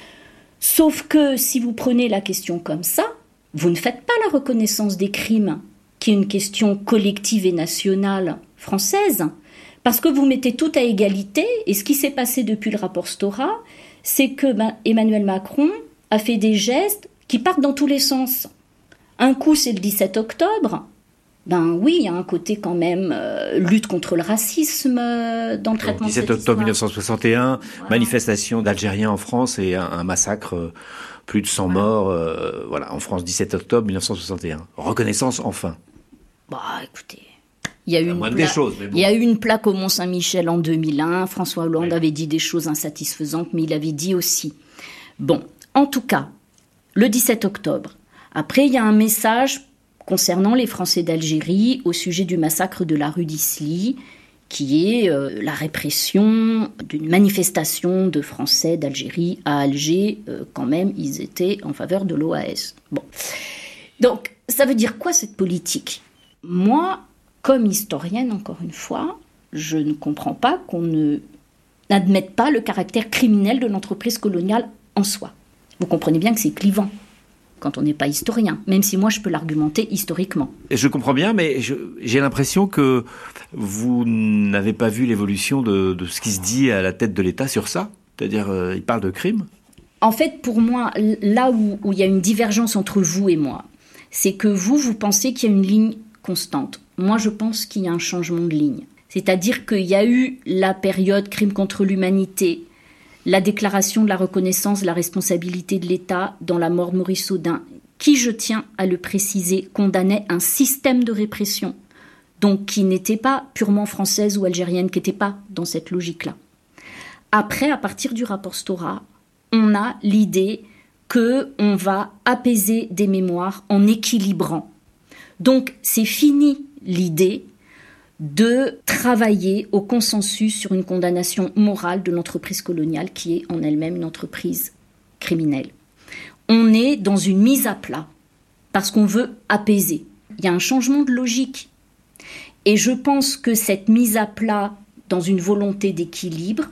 Sauf que si vous prenez la question comme ça, vous ne faites pas la reconnaissance des crimes, qui est une question collective et nationale française, parce que vous mettez tout à égalité, et ce qui s'est passé depuis le rapport Stora, c'est que ben, Emmanuel Macron a fait des gestes qui partent dans tous les sens. Un coup, c'est le dix-sept octobre. Ben oui, il y a un côté quand même euh, lutte contre le racisme euh, dans le traitement de cette dix-sept octobre histoire. dix-neuf cent soixante et un, voilà. Manifestation d'Algériens en France et un, un massacre, euh, plus de cent morts, euh, voilà, en France, dix-sept octobre dix-neuf cent soixante et un. Reconnaissance enfin. Bah écoutez, il y a eu une, pla- des choses, mais bon. Il y a eu une plaque au Mont-Saint-Michel en deux mille un. François Hollande oui. avait dit des choses insatisfaisantes, mais il avait dit aussi. Bon, en tout cas, le dix-sept octobre. Après, il y a un message concernant les Français d'Algérie au sujet du massacre de la rue d'Isly, qui est euh, la répression d'une manifestation de Français d'Algérie à Alger. Euh, quand même, ils étaient en faveur de l'O A S. Bon. Donc, ça veut dire quoi cette politique ? Moi, comme historienne, encore une fois, je ne comprends pas qu'on ne n'admette pas le caractère criminel de l'entreprise coloniale en soi. Vous comprenez bien que c'est clivant quand on n'est pas historien, même si moi je peux l'argumenter historiquement. Et je comprends bien, mais je, j'ai l'impression que vous n'avez pas vu l'évolution de, de ce qui se dit à la tête de l'État sur ça. C'est-à-dire, euh, il parle de crime. En fait, pour moi, là où, où il y a une divergence entre vous et moi, c'est que vous, vous pensez qu'il y a une ligne constante. Moi, je pense qu'il y a un changement de ligne. C'est-à-dire qu'il y a eu la période crime contre l'humanité, la déclaration de la reconnaissance de la responsabilité de l'État dans la mort de Maurice Audin, qui, je tiens à le préciser, condamnait un système de répression, donc qui n'était pas purement française ou algérienne, qui n'était pas dans cette logique-là. Après, à partir du rapport Stora, on a l'idée qu'on va apaiser des mémoires en équilibrant. Donc, c'est fini l'idée de travailler au consensus sur une condamnation morale de l'entreprise coloniale qui est en elle-même une entreprise criminelle. On est dans une mise à plat parce qu'on veut apaiser. Il y a un changement de logique. Et je pense que cette mise à plat dans une volonté d'équilibre,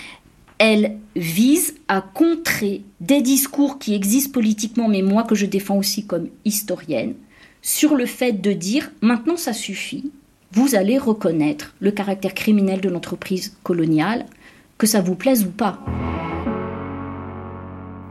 elle vise à contrer des discours qui existent politiquement, mais moi que je défends aussi comme historienne, sur le fait de dire « maintenant ça suffit ». Vous allez reconnaître le caractère criminel de l'entreprise coloniale, que ça vous plaise ou pas.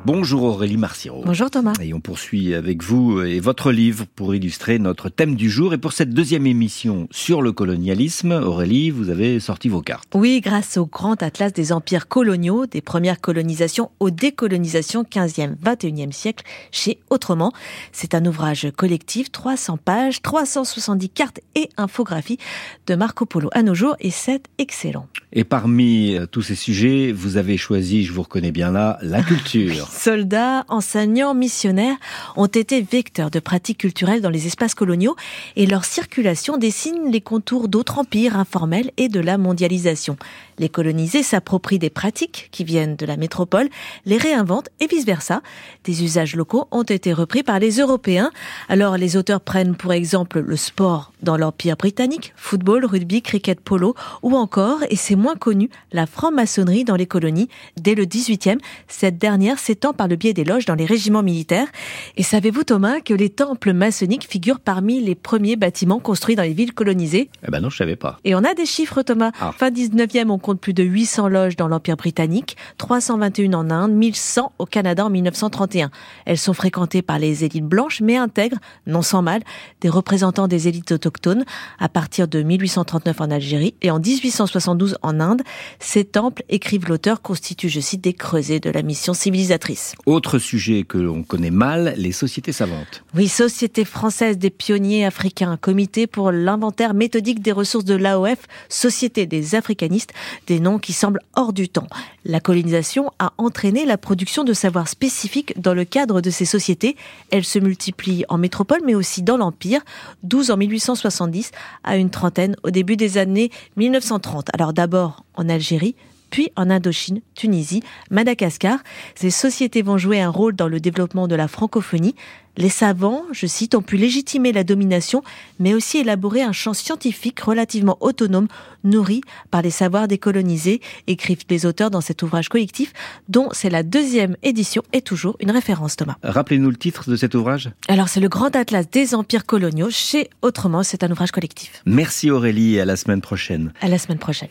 Bonjour Aurélie Marciro. Bonjour Thomas. Et on poursuit avec vous et votre livre pour illustrer notre thème du jour. Et pour cette deuxième émission sur le colonialisme, Aurélie, vous avez sorti vos cartes. Oui, grâce au grand atlas des empires coloniaux, des premières colonisations aux décolonisations quinzième vingt et unième siècle chez Autrement. C'est un ouvrage collectif, trois cents pages, trois cent soixante-dix cartes et infographies de Marco Polo à nos jours, et c'est excellent. Et parmi tous ces sujets, vous avez choisi, je vous reconnais bien là, la culture. Soldats, enseignants, missionnaires ont été vecteurs de pratiques culturelles dans les espaces coloniaux et leur circulation dessine les contours d'autres empires informels et de la mondialisation. Les colonisés s'approprient des pratiques qui viennent de la métropole, les réinventent et vice-versa. Des usages locaux ont été repris par les Européens. Alors les auteurs prennent pour exemple le sport dans l'Empire britannique, football, rugby, cricket, polo ou encore, et c'est moins connu, la franc-maçonnerie dans les colonies. Dès le dix-huitième, cette dernière s'étend par le biais des loges dans les régiments militaires. Et savez-vous Thomas que les temples maçonniques figurent parmi les premiers bâtiments construits dans les villes colonisées ? Eh ben non, je savais pas. Et on a des chiffres Thomas. Ah. Fin dix-neuvième, on compte plus de huit cents loges dans l'Empire britannique, trois cent vingt et un en Inde, mille cent au Canada en mille neuf cent trente et un. Elles sont fréquentées par les élites blanches mais intègrent, non sans mal, des représentants des élites autochtones. À partir de mille huit cent trente-neuf en Algérie et en dix-huit cent soixante-douze en Inde, ces temples, écrivent l'auteur, constituent, je cite, des creusets de la mission civilisatrice. Autre sujet que l'on connaît mal, les sociétés savantes. Oui, Société française des pionniers africains, comité pour l'inventaire méthodique des ressources de l'A O F, Société des africanistes, des noms qui semblent hors du temps. La colonisation a entraîné la production de savoirs spécifiques dans le cadre de ces sociétés. Elles se multiplient en métropole mais aussi dans l'Empire, douze en mille huit cent soixante-dix à une trentaine au début des années mille neuf cent trente. Alors d'abord en Algérie, puis en Indochine, Tunisie, Madagascar. Ces sociétés vont jouer un rôle dans le développement de la francophonie. Les savants, je cite, ont pu légitimer la domination, mais aussi élaborer un champ scientifique relativement autonome, nourri par les savoirs décolonisés, écrivent les auteurs dans cet ouvrage collectif, dont c'est la deuxième édition et toujours une référence, Thomas. Rappelez-nous le titre de cet ouvrage. Alors, c'est le Grand Atlas des empires coloniaux, chez Autrement, c'est un ouvrage collectif. Merci Aurélie, et à la semaine prochaine. À la semaine prochaine.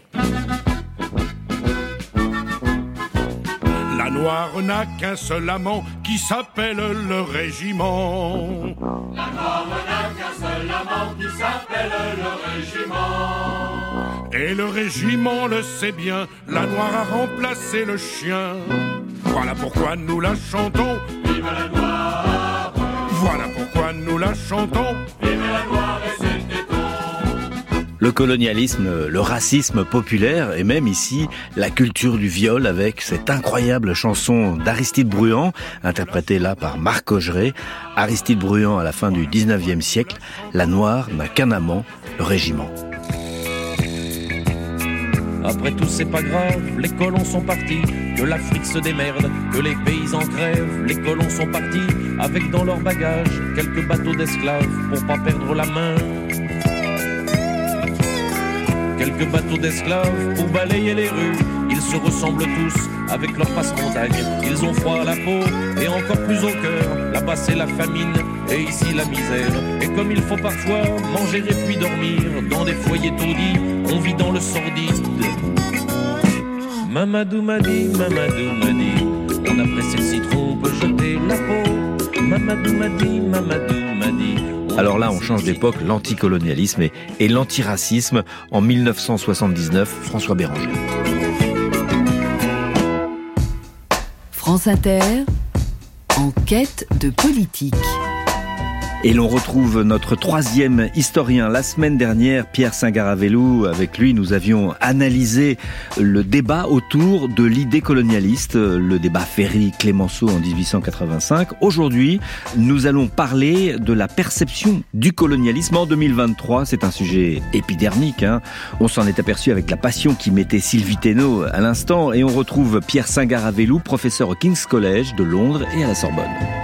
La Noire n'a qu'un seul amant qui s'appelle le régiment. La Noire n'a qu'un seul amant qui s'appelle le régiment. Et le régiment le sait bien, la Noire a remplacé le chien. Voilà pourquoi nous la chantons. Vive la Noire. Voilà pourquoi nous la chantons. Vive la Noire et ses tétons. Le colonialisme, le racisme populaire et même ici la culture du viol avec cette incroyable chanson d'Aristide Bruant, interprétée là par Marc Augeret. Aristide Bruant à la fin du dix-neuvième siècle, la Noire n'a qu'un amant, le régiment. Après tout c'est pas grave, les colons sont partis, que l'Afrique se démerde, que les paysans crèvent, les colons sont partis, avec dans leur bagage quelques bateaux d'esclaves pour pas perdre la main. Quelques bateaux d'esclaves pour balayer les rues. Ils se ressemblent tous avec leur passe-montagne. Ils ont froid à la peau et encore plus au cœur. Là-bas c'est la famine et ici la misère. Et comme il faut parfois manger et puis dormir dans des foyers taudis, on vit dans le sordide. Mamadou m'a dit, Mamadou m'a dit, on a pressé le citron, on peut jeter la peau. Mamadou m'a dit, Mamadou m'a dit. Alors là, on change d'époque, l'anticolonialisme et, et l'antiracisme. En mille neuf cent soixante-dix-neuf, François Béranger. France Inter, en quête de politique. Et l'on retrouve notre troisième historien. La semaine dernière, Pierre Singaravelou, avec lui, nous avions analysé le débat autour de l'idée colonialiste, le débat Ferry-Clémenceau en dix-huit cent quatre-vingt-cinq. Aujourd'hui, nous allons parler de la perception du colonialisme en deux mille vingt-trois. C'est un sujet épidermique, hein. On s'en est aperçu avec la passion qui mettait Sylvie Thénault à l'instant. Et on retrouve Pierre Singaravelou, professeur au King's College de Londres et à la Sorbonne.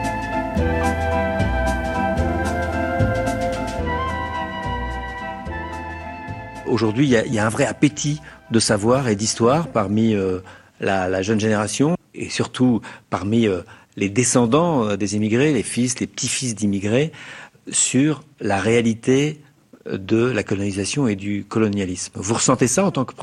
Aujourd'hui, il y, a, il y a un vrai appétit de savoir et d'histoire parmi euh, la, la jeune génération et surtout parmi euh, les descendants euh, des immigrés, les fils, les petits-fils d'immigrés, sur la réalité de la colonisation et du colonialisme. Vous ressentez ça en tant que professeur ?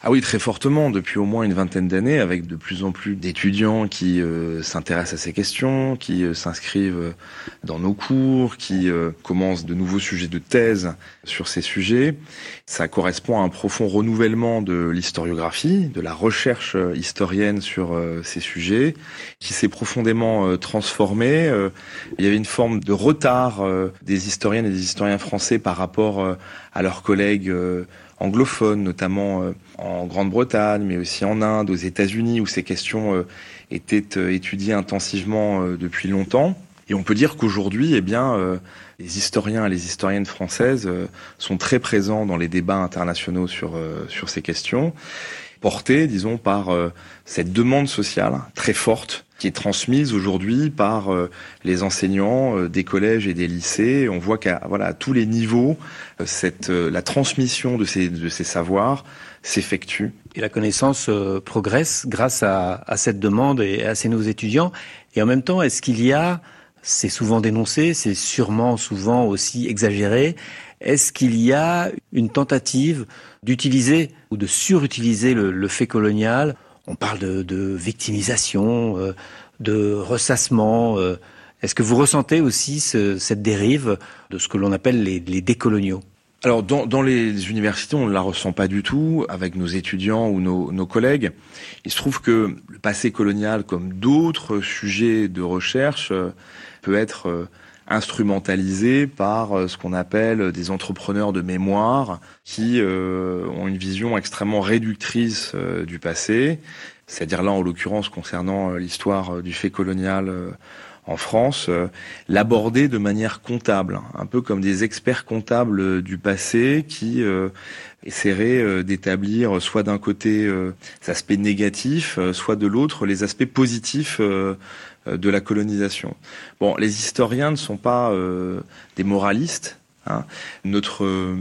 Ah oui, très fortement, depuis au moins une vingtaine d'années, avec de plus en plus d'étudiants qui euh, s'intéressent à ces questions, qui euh, s'inscrivent dans nos cours, qui euh, commencent de nouveaux sujets de thèse sur ces sujets. Ça correspond à un profond renouvellement de l'historiographie, de la recherche historienne sur euh, ces sujets, qui s'est profondément euh, transformée. Euh, il y avait une forme de retard euh, des historiennes et des historiens français par rapport euh, à leurs collègues euh, anglophones, notamment euh, en Grande-Bretagne, mais aussi en Inde, aux États-Unis, où ces questions euh, étaient euh, étudiées intensivement euh, depuis longtemps. Et on peut dire qu'aujourd'hui, eh bien, euh, les historiens et les historiennes françaises euh, sont très présents dans les débats internationaux sur euh, sur ces questions, portés, disons, par euh, cette demande sociale très forte qui est transmise aujourd'hui par euh, les enseignants euh, des collèges et des lycées. On voit qu'à voilà, à tous les niveaux, euh, cette, euh, la transmission de ces, de ces savoirs s'effectue. Et la connaissance euh, progresse grâce à, à cette demande et à ces nouveaux étudiants. Et en même temps, est-ce qu'il y a, c'est souvent dénoncé, c'est sûrement souvent aussi exagéré, est-ce qu'il y a une tentative d'utiliser ou de surutiliser le, le fait colonial ? On parle de, de victimisation, euh, de ressassement. Euh. Est-ce que vous ressentez aussi ce, cette dérive de ce que l'on appelle les, les décoloniaux ? Alors, dans, dans les universités, on ne la ressent pas du tout avec nos étudiants ou nos, nos collègues. Il se trouve que le passé colonial, comme d'autres sujets de recherche, euh, peut être euh, instrumentalisé par euh, ce qu'on appelle des entrepreneurs de mémoire qui euh, ont une vision extrêmement réductrice euh, du passé, c'est-à-dire là, en l'occurrence, concernant euh, l'histoire euh, du fait colonial euh, en France, euh, l'aborder de manière comptable, un peu comme des experts comptables euh, du passé qui euh, essaieraient euh, d'établir soit d'un côté euh, les aspects négatifs, euh, soit de l'autre les aspects positifs euh, de la colonisation. Bon, les historiens ne sont pas euh, des moralistes. Hein. Notre euh,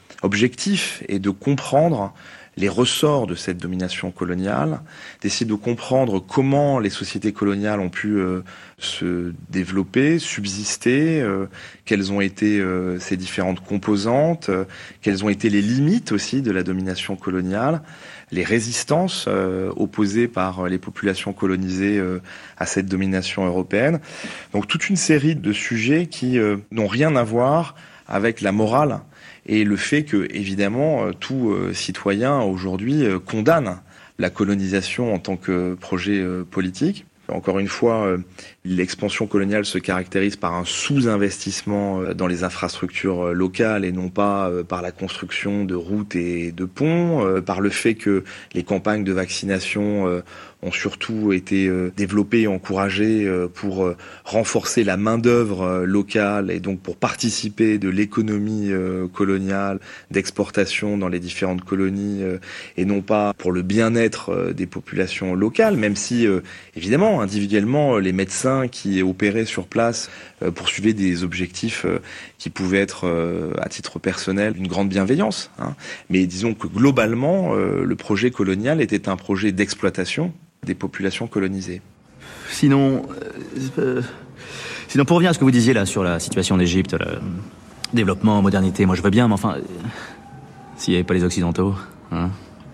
objectif est de comprendre les ressorts de cette domination coloniale, d'essayer de comprendre comment les sociétés coloniales ont pu euh, se développer, subsister, euh, quelles ont été euh, ces différentes composantes, euh, quelles ont été les limites aussi de la domination coloniale, les résistances euh, opposées par les populations colonisées euh, à cette domination européenne. Donc toute une série de sujets qui euh, n'ont rien à voir avec la morale et le fait que, évidemment, euh, tout euh, citoyen aujourd'hui euh, condamne la colonisation en tant que projet euh, politique. Encore une fois, euh, l'expansion coloniale se caractérise par un sous-investissement euh, dans les infrastructures euh, locales et non pas euh, par la construction de routes et de ponts, euh, par le fait que les campagnes de vaccination euh, ont surtout été euh, développées et encouragées euh, pour euh, renforcer la main-d'œuvre euh, locale et donc pour participer de l'économie euh, coloniale, d'exportation dans les différentes colonies euh, et non pas pour le bien-être euh, des populations locales, même si, euh, évidemment, individuellement, les médecins qui opéraient sur place euh, poursuivaient des objectifs euh, qui pouvaient être, euh, à titre personnel, une grande bienveillance. Hein. Mais disons que globalement, euh, le projet colonial était un projet d'exploitation des populations colonisées. Sinon, euh, sinon pour revenir à ce que vous disiez là sur la situation d'Égypte, le développement, modernité, moi je veux bien, mais enfin, euh, s'il n'y avait pas les Occidentaux, hein. Plaît-il ?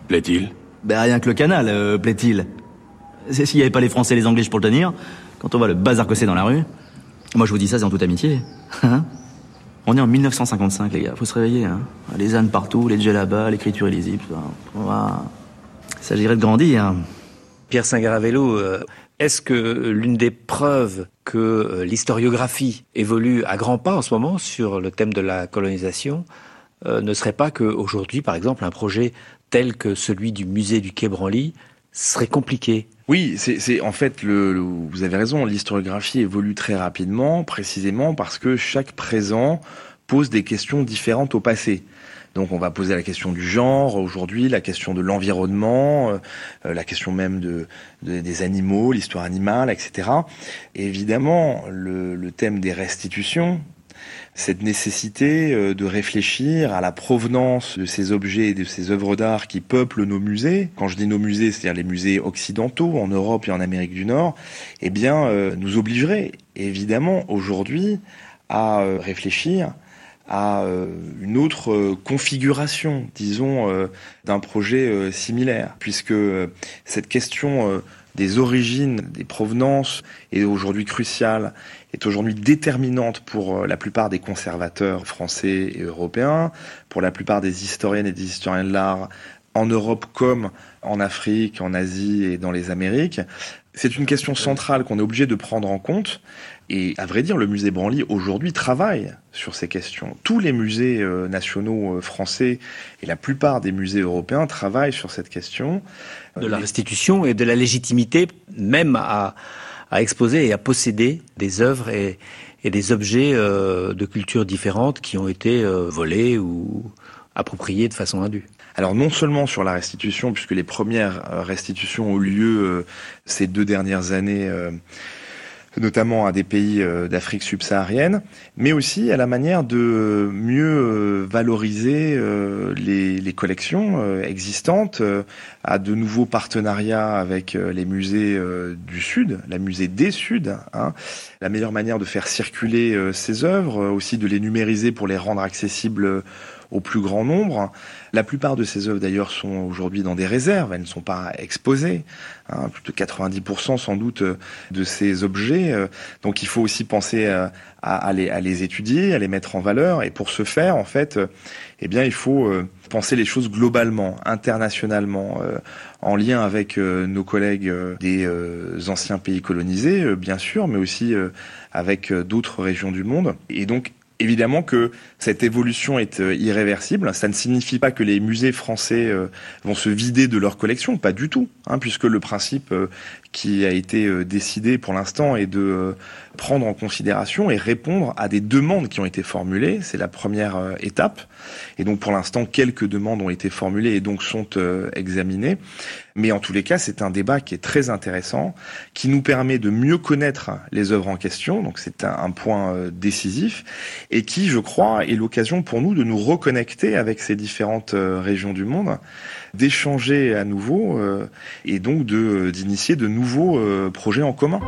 Ben rien que le canal, euh, plaît-il. C'est s'il n'y avait pas les Français et les Anglais pour le tenir, quand on voit le bazar que c'est dans la rue, moi je vous dis ça, c'est en toute amitié. Hein. On est en mille neuf cent cinquante-cinq, les gars, faut se réveiller. Hein. Les ânes partout, les djellabas, l'écriture illisible, ça. Il s'agirait de grandir. Pierre Singaravello, est-ce que l'une des preuves que l'historiographie évolue à grands pas en ce moment sur le thème de la colonisation ne serait pas qu'aujourd'hui, par exemple, un projet tel que celui du musée du Quai Branly serait compliqué ? Oui, c'est, c'est en fait, le, le, vous avez raison, l'historiographie évolue très rapidement, précisément parce que chaque présent pose des questions différentes au passé. Donc on va poser la question du genre aujourd'hui, la question de l'environnement, euh, la question même de, de des animaux, l'histoire animale, et cetera. Et évidemment, le, le thème des restitutions, cette nécessité euh, de réfléchir à la provenance de ces objets et de ces œuvres d'art qui peuplent nos musées. Quand je dis nos musées, c'est-à-dire les musées occidentaux en Europe et en Amérique du Nord, eh bien, euh, nous obligerait évidemment aujourd'hui à euh, réfléchir à euh, une autre euh, configuration, disons, euh, d'un projet euh, similaire, puisque euh, cette question euh, des origines, des provenances est aujourd'hui cruciale, est aujourd'hui déterminante pour euh, la plupart des conservateurs français et européens, pour la plupart des historiennes et des historiens de l'art, en Europe comme en Afrique, en Asie et dans les Amériques. C'est une question centrale qu'on est obligé de prendre en compte. Et à vrai dire, le musée Branly, aujourd'hui, travaille sur ces questions. Tous les musées euh, nationaux euh, français et la plupart des musées européens travaillent sur cette question. De la restitution et de la légitimité, même à, à exposer et à posséder des œuvres et, et des objets euh, de cultures différentes qui ont été euh, volés ou appropriés de façon indue. Alors non seulement sur la restitution, puisque les premières restitutions ont lieu euh, ces deux dernières années, euh, notamment à des pays euh, d'Afrique subsaharienne, mais aussi à la manière de mieux euh, valoriser euh, les, les collections euh, existantes, euh, à de nouveaux partenariats avec euh, les musées euh, du Sud, la musée des Suds, hein, la meilleure manière de faire circuler euh, ces œuvres, euh, aussi de les numériser pour les rendre accessibles euh, au plus grand nombre. La plupart de ces œuvres d'ailleurs sont aujourd'hui dans des réserves, elles ne sont pas exposées. Hein, plus de quatre-vingt-dix pour cent sans doute de ces objets. Donc il faut aussi penser à, à, les, à les étudier, à les mettre en valeur. Et pour ce faire, en fait, eh bien, il faut penser les choses globalement, internationalement, en lien avec nos collègues des anciens pays colonisés, bien sûr, mais aussi avec d'autres régions du monde. Et donc, évidemment que cette évolution est euh, irréversible. Ça ne signifie pas que les musées français euh, vont se vider de leur collection, pas du tout, hein, puisque le principe euh, qui a été euh, décidé pour l'instant est de euh, prendre en considération et répondre à des demandes qui ont été formulées. C'est la première euh, étape. Et donc pour l'instant, quelques demandes ont été formulées et donc sont euh, examinées. Mais en tous les cas, c'est un débat qui est très intéressant, qui nous permet de mieux connaître les œuvres en question. Donc c'est un, un point euh, décisif et qui, je crois, est l'occasion pour nous de nous reconnecter avec ces différentes euh, régions du monde, d'échanger à nouveau euh, et donc de d'initier de nouveaux euh, projets en commun.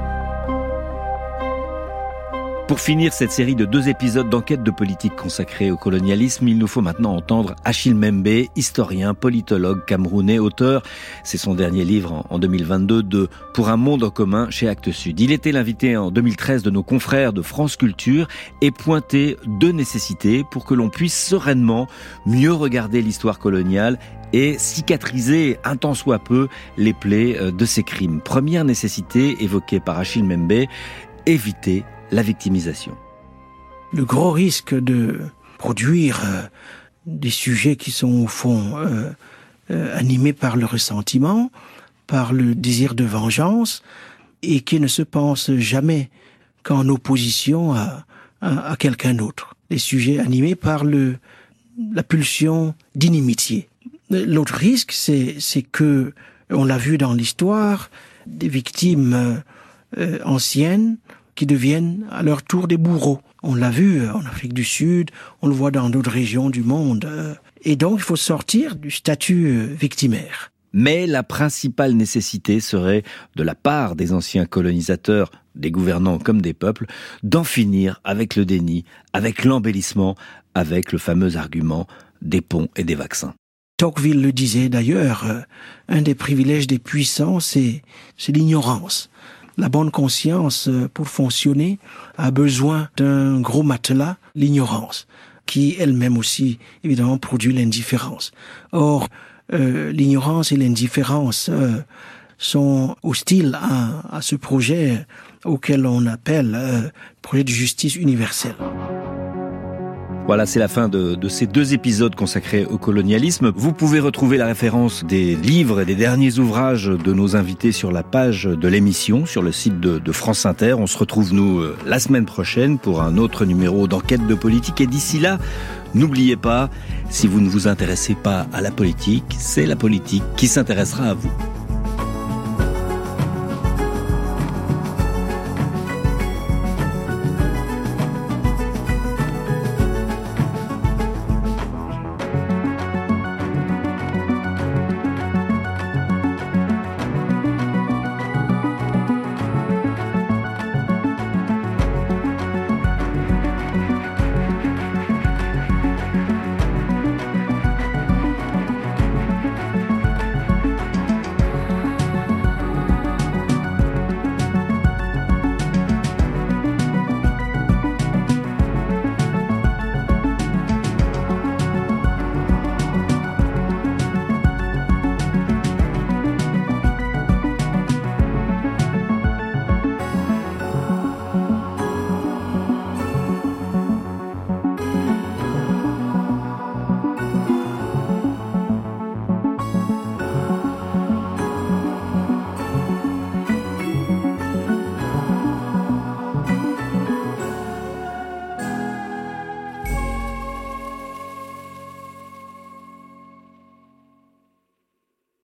Pour finir cette série de deux épisodes d'enquête de politique consacrée au colonialisme, il nous faut maintenant entendre Achille Mbembe, historien, politologue camerounais, auteur, c'est son dernier livre en deux mille vingt-deux, de Pour un monde en commun chez Actes Sud. Il était l'invité en deux mille treize de nos confrères de France Culture et pointait deux nécessités pour que l'on puisse sereinement mieux regarder l'histoire coloniale et cicatriser un tant soit peu les plaies de ces crimes. Première nécessité évoquée par Achille Mbembe, éviter la victimisation. Le gros risque de produire euh, des sujets qui sont au fond euh, euh, animés par le ressentiment, par le désir de vengeance, et qui ne se pensent jamais qu'en opposition à, à, à quelqu'un d'autre. Des sujets animés par le, la pulsion d'inimitié. L'autre risque, c'est, c'est que, on l'a vu dans l'histoire, des victimes euh, anciennes qui deviennent à leur tour des bourreaux. On l'a vu en Afrique du Sud, on le voit dans d'autres régions du monde. Et donc, il faut sortir du statut victimaire. Mais la principale nécessité serait, de la part des anciens colonisateurs, des gouvernants comme des peuples, d'en finir avec le déni, avec l'embellissement, avec le fameux argument des ponts et des vaccins. Tocqueville le disait d'ailleurs, un des privilèges des puissants, c'est, c'est l'ignorance. La bonne conscience, pour fonctionner, a besoin d'un gros matelas, l'ignorance, qui elle-même aussi, évidemment, produit l'indifférence. Or, euh, l'ignorance et l'indifférence euh, sont hostiles à, à ce projet auquel on appelle euh, projet de justice universelle. Voilà, c'est la fin de, de ces deux épisodes consacrés au colonialisme. Vous pouvez retrouver la référence des livres et des derniers ouvrages de nos invités sur la page de l'émission, sur le site de, de France Inter. On se retrouve, nous, la semaine prochaine pour un autre numéro d'enquête de politique. Et d'ici là, n'oubliez pas, si vous ne vous intéressez pas à la politique, c'est la politique qui s'intéressera à vous.